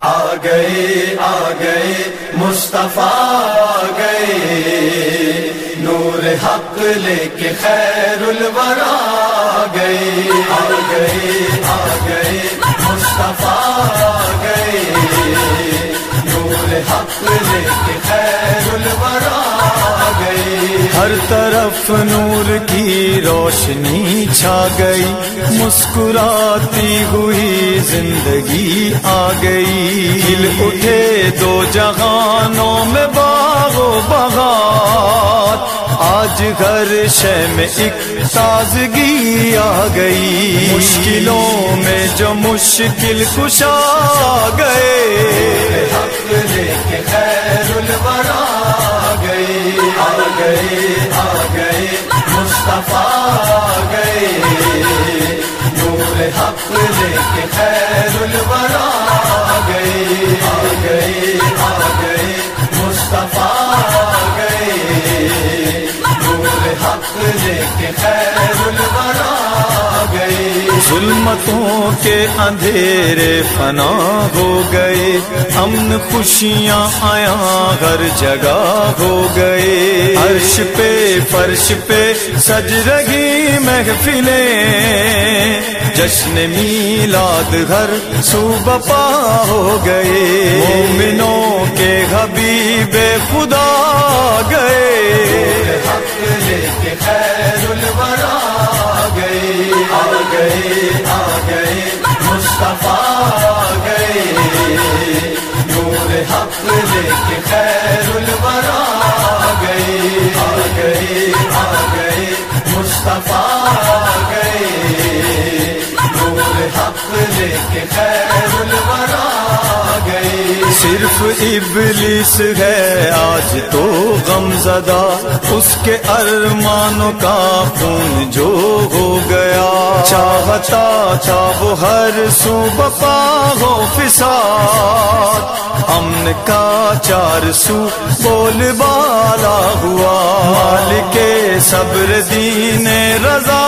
آ گئے مصطفیٰ آ گئے، نور حق لے کے خیر الورا آ گئے مصطفیٰ آ گئے، نور حق لے کے خیر الورا آ گئے۔ ہر طرف نور کی روشنی چھا گئی، مسکراتی ہوئی زندگی آ گئی، کھل اٹھے دو جہانوں میں باغ و بہار، آج ہر شے میں ایک تازگی آ گئی، مشکلوں میں جو مشکل کشا گئے، حق لے کے خیر الورا آ گئے مصطفیٰ آ گئے، نور حق لے کے خیر الورا آ گئے مصطفیٰ آ گئے، نور حق لے کے خیر الورا آ گئے۔ ظلمتوں کے اندھیرے فنا ہو گئے، امن خوشیاں آیا ہر جگہ ہو گئے، عرش پہ فرش پہ سج رہی محفلیں، جشن میلاد ہر سو بپا ہو گئے، مومنوں کے حبیب خدا گئے، حق لے کے خیر الورا آ گئے مصطفیٰ آ گئے، نور حق لے کے خیر الورا آ گئے مصطفیٰ آ گئے، نور حق لے کے خیر الورا آ گئے۔ صرف ابلیس ہے آج تو غم زدہ، اس کے ارمانوں کا خون جو ہو گیا، چاہتا تھا وہ ہر سو بپا ہو فساد، امن کا چار سو بول بالا ہوا، مالک صبر دین رضا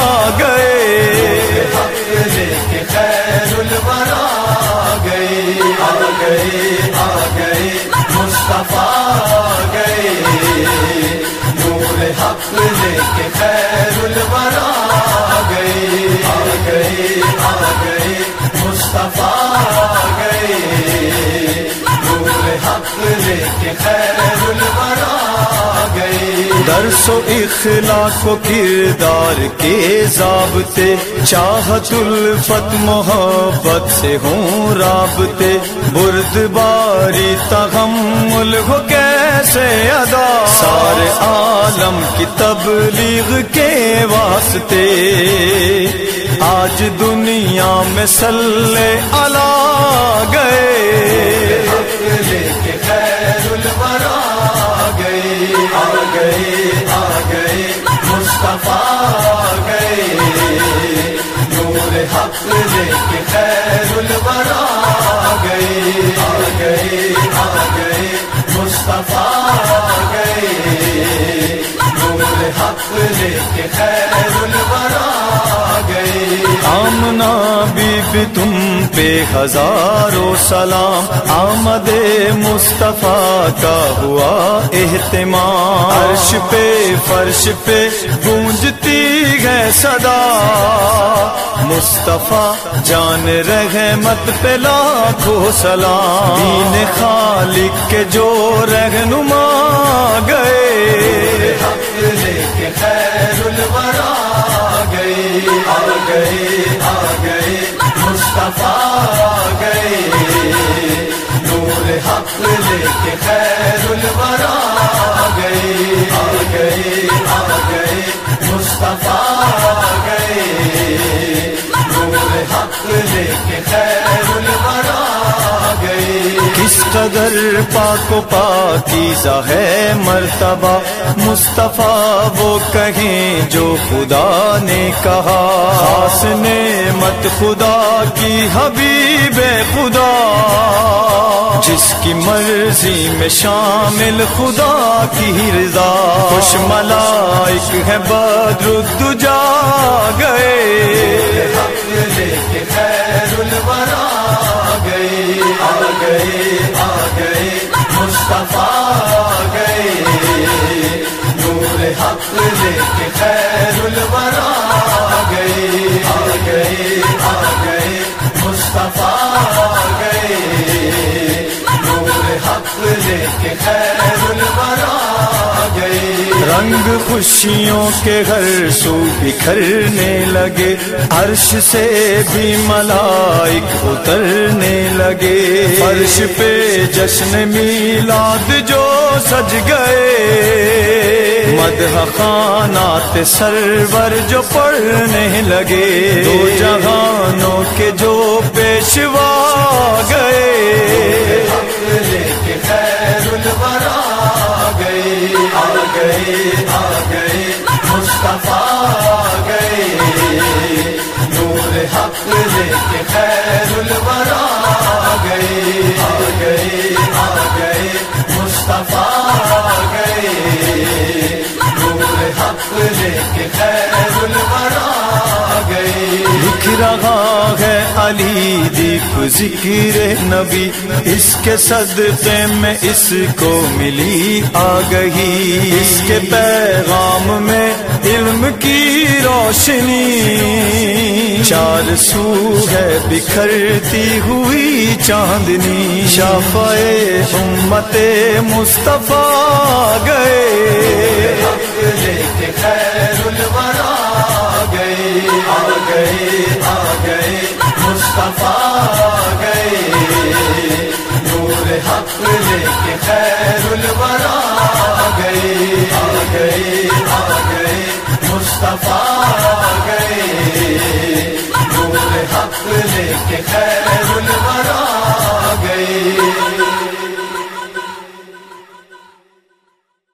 گئے، حق لے کے خیر الورا آ گئے مصطفیٰ آ گئے، نور حق لے کے خیر الورا آ گئے مصطفیٰ آ گئے، نور حق لے کے خیر الورا آ گئے۔ درس و اخلاق و کردار کے ضابطے، چاہت الفت محبت سے ہوں رابطے، بردباری تحمل ہو کیسے ادا، سارے عالم کی تبلیغ کے واسطے، آج دنیا میں صلی علی گئے، حق لے کے خیر الورا آ گئے مصطفیٰ آ گئے، نور حق لے کے خیر الورا آ گئے مصطفیٰ آ گئے، نور حق لے کے خیر الورا آ گئے۔ آمنا بی بی تم پہ ہزاروں سلام، آمد مصطفیٰ کا ہوا اہتمام، عرش پہ فرش پہ گونجتی ہے صدا، مصطفیٰ جان رحمت پہ لاکھوں سلام، دین خالق کے جو رہنما گئے، حق لے کے خیر الورا آ گئے مصطفیٰ آ گئے، نور حق لے کے خیر الورا آ گئے مصطفیٰ آ گئے، نور حق لے کے خیر الورا آ گئے۔ کس قدر پاک و پاکیزہ ہے مرتبہ، مصطفیٰ وہ کہیں جو خدا نے کہا، خاص نعمت خدا کی حبیب خدا، جس کی مرضی میں شامل خدا کی رضا، خوش ملائک ہے بدر الدجا گئے، حق لے کے خیر الورا آ گئے گئے مصطفیٰ آ گئے نور حق لے کے خیر الورا آ گئے مصطفیٰ آ گئے نور حق لے کے خیر الورا آ گئے رنگ خوشیوں کے گھر سو بکھرنے لگے عرش سے بھی ملائک اترنے لگے فرش پہ جشن میلاد جو سج گئے مدح خوانات سرور جو پڑھنے لگے دو جہانوں کے جو پیشوا گئے لے کے خیر الورا آ گئے مصطفیٰ آ گئے نور حق لے کے خیر الورا آ گئے مصطفیٰ آ گئے نور حق لے کے خیر الورا آ گئے لکھ رہا ہے علی دیپ ذکر نبی اس کے صدقے میں اس کو ملی آگہی اس کے پیغام میں علم کی روشنی چار سو ہے بکھرتی ہوئی چاندنی شفیع امت مصطفیٰ گئے لے کے خیر الورا آ گئے مصطفیٰ آ گئے نور حق لے کے خیر الورا آ گئے مصطفیٰ آ گئے نور حق لے کے خیر الورا